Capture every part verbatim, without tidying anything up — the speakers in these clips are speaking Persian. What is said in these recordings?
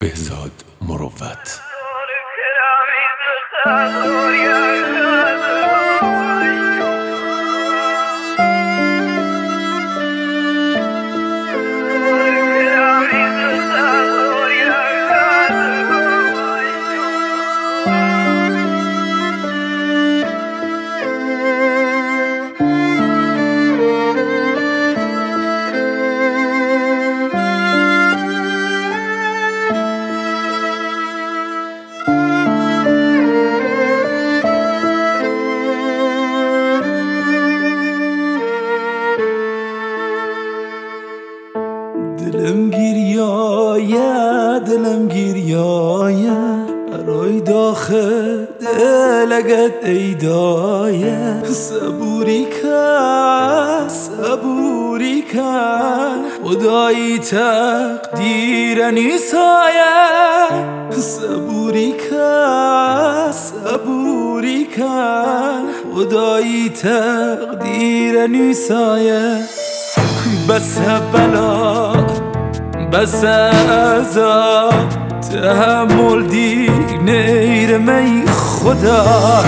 بهزاد مروت. دلم گیریایه دلم گیریایه برای داخل دلگت ایدایه صبوری که صبوری که خدایی تقدیر نیسایه صبوری که صبوری که خدایی تقدیر نیسایه بس بلا بس عذاب تحمل دیگ نیرمی خدا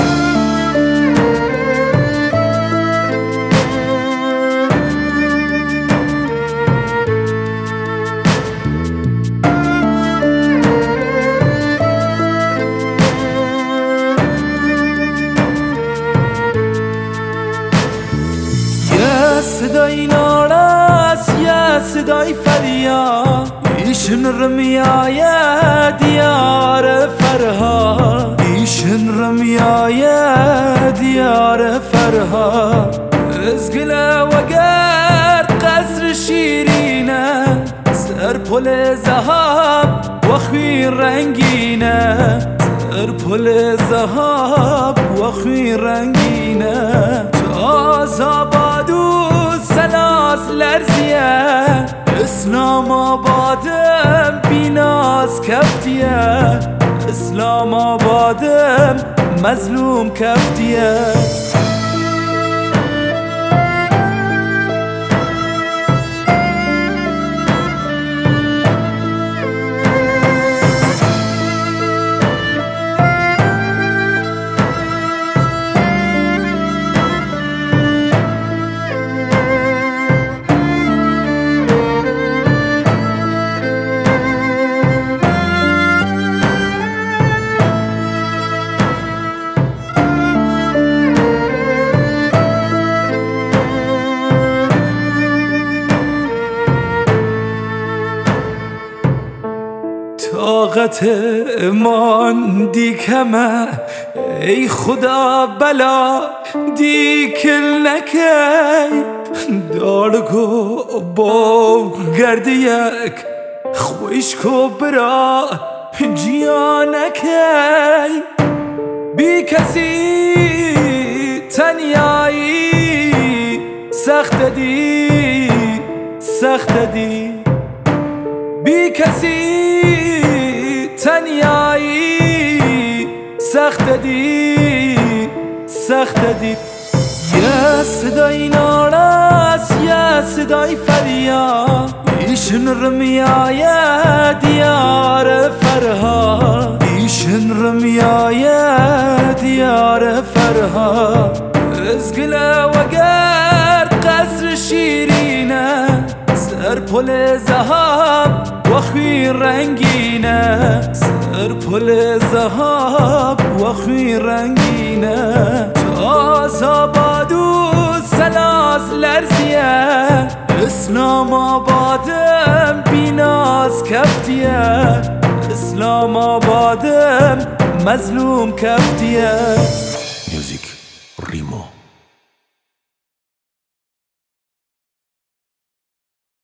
یه صدای ناراس یه صدای فریاد ایشن رمیای دیار فرهاد ایشن رمیای دیار فرهاد از گله و گرد قصر شیرینه سر پل زهاب و خوی رنگینه سر پل زهاب و خوی رنگینه تاز آباد و سلاس لرزیه اسلام آبادم بیناز کفتیه اسلام آبادم مظلوم کفتیه طاقت امان دی کمه ای خدا بلا دی کل نکی دارگو با گرد یک خویش کو برا جیا نکی بی کسی تنیایی سخت دی سخت دی بی کسی تنیایی سخت دی سخت دی یه صدای ناراس یه صدای فریاد ایشن رمیای دیار فرهاد ایشن رمیای دیار فرهاد از گله و گرد قصر شیرینه سر پل زهاب و خوی رنگینه سر پل زهاب و خوی رنگینه تاز آباد و سلاس لرزیه اسلام آبادم بیناز کفتیه اسلام آبادم مظلوم کفتیه. میوزیک ریمو.